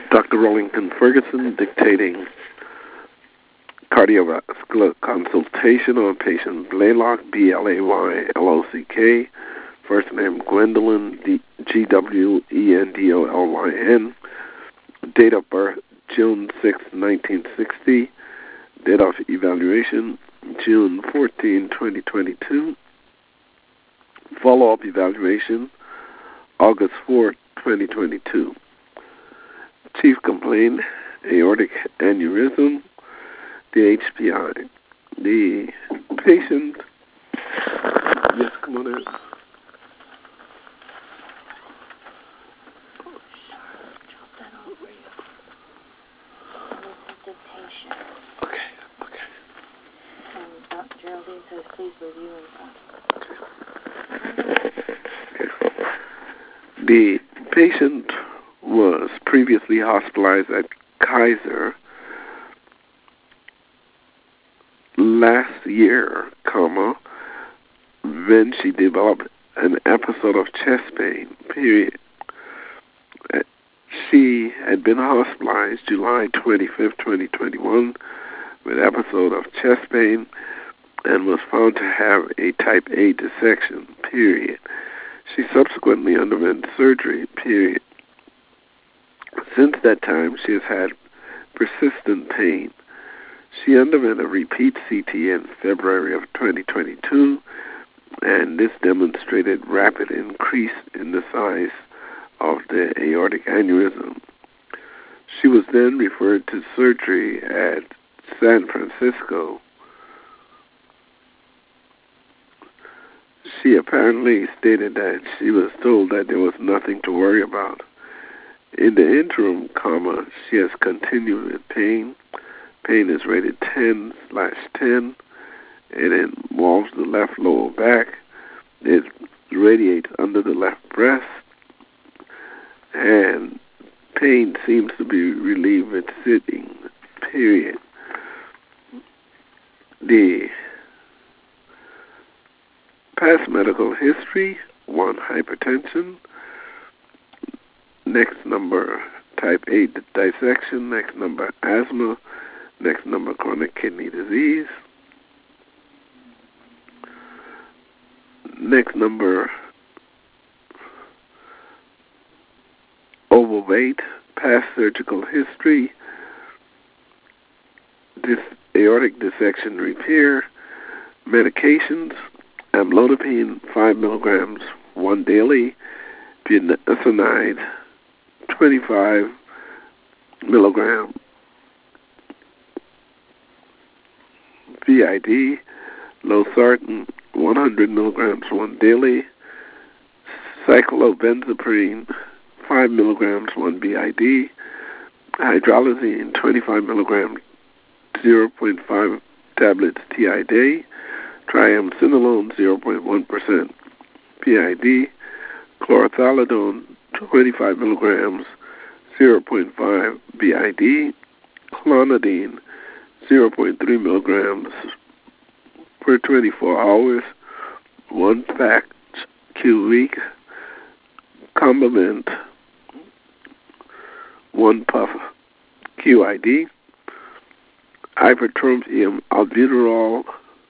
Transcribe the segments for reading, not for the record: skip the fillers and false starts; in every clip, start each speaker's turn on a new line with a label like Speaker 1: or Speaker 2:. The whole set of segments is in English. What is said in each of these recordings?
Speaker 1: Dr. Rollington Ferguson dictating cardiovascular consultation on patient Blaylock, Blaylock, first name Gwendolyn, Gwendolyn, date of birth June 6, 1960, date of evaluation June 14, 2022, follow-up evaluation August 4, 2022. Chief complaint, aortic aneurysm, the HPI. The patient, yes, come on in. Okay.
Speaker 2: And Dr. Geraldine says, please review and
Speaker 1: The patient was previously hospitalized at Kaiser last year, when she developed an episode of chest pain, period. She had been hospitalized July 25th, 2021, with an episode of chest pain and was found to have a type A dissection, period. She subsequently underwent surgery, period. Since that time, she has had persistent pain. She underwent a repeat CT in February of 2022, and this demonstrated rapid increase in the size of the aortic aneurysm. She was then referred to surgery at San Francisco. She apparently stated that she was told that there was nothing to worry about. In the interim, she has continued with pain. Pain is rated 10/10. It involves the left lower back. It radiates under the left breast. And pain seems to be relieved with sitting, period. The past medical history, 1, hypertension. Next number, type A dissection. Next number, asthma. Next number, chronic kidney disease. Next number, overweight, past surgical history, this aortic dissection repair, medications, amlodipine 5 milligrams, 1 daily, budesonide 25 milligrams, BID, losartan 100 milligrams, 1 daily, cyclobenzaprine 5 milligrams, 1 BID, hydralazine 25 milligrams, 0.5 tablets TID, triamcinolone 0.1% PID, chlorothalidone 25 milligrams, 0.5 BID, clonidine 0.3 milligrams per 24 hours, 1 pack Q week, Combiment 1 puff QID, ipratropium albuterol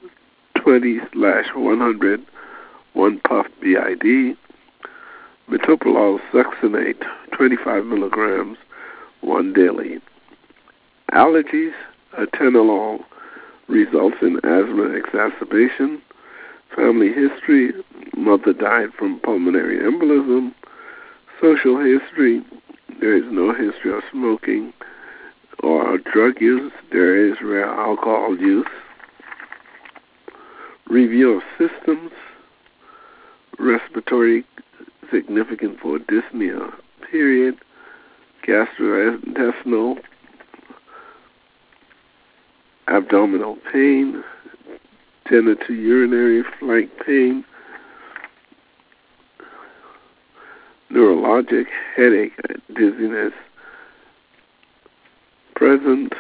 Speaker 1: 20/100 1 puff BID, metoprolol succinate 25 milligrams 1 daily. Allergies, atenolol results in asthma exacerbation. Family history, mother died from pulmonary embolism. Social history, there is no history of smoking or drug use. There is rare alcohol use. Review of systems, respiratory significant for dyspnea, period. Gastrointestinal, abdominal pain, genitourinary flank pain, neurologic, headache, dizziness, present.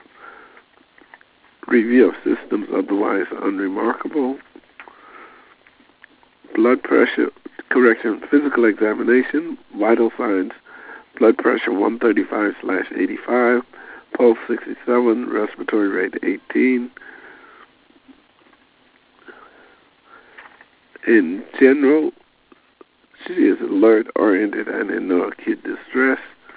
Speaker 1: Review of systems otherwise unremarkable. Blood pressure, physical examination, vital signs, blood pressure 135/85, pulse 67, respiratory rate 18. In general, she is alert, oriented, and in no acute distress.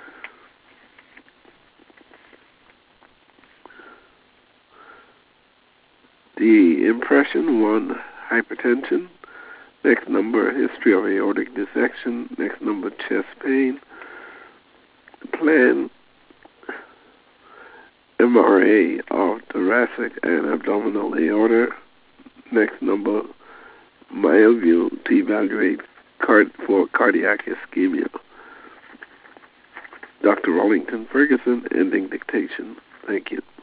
Speaker 1: The impression 1, hypertension. Next number, history of aortic dissection. Next number, chest pain. Plan MRA of thoracic and abdominal aorta. Next number, myoview to evaluate for cardiac ischemia. Dr. Rollington Ferguson, ending dictation. Thank you.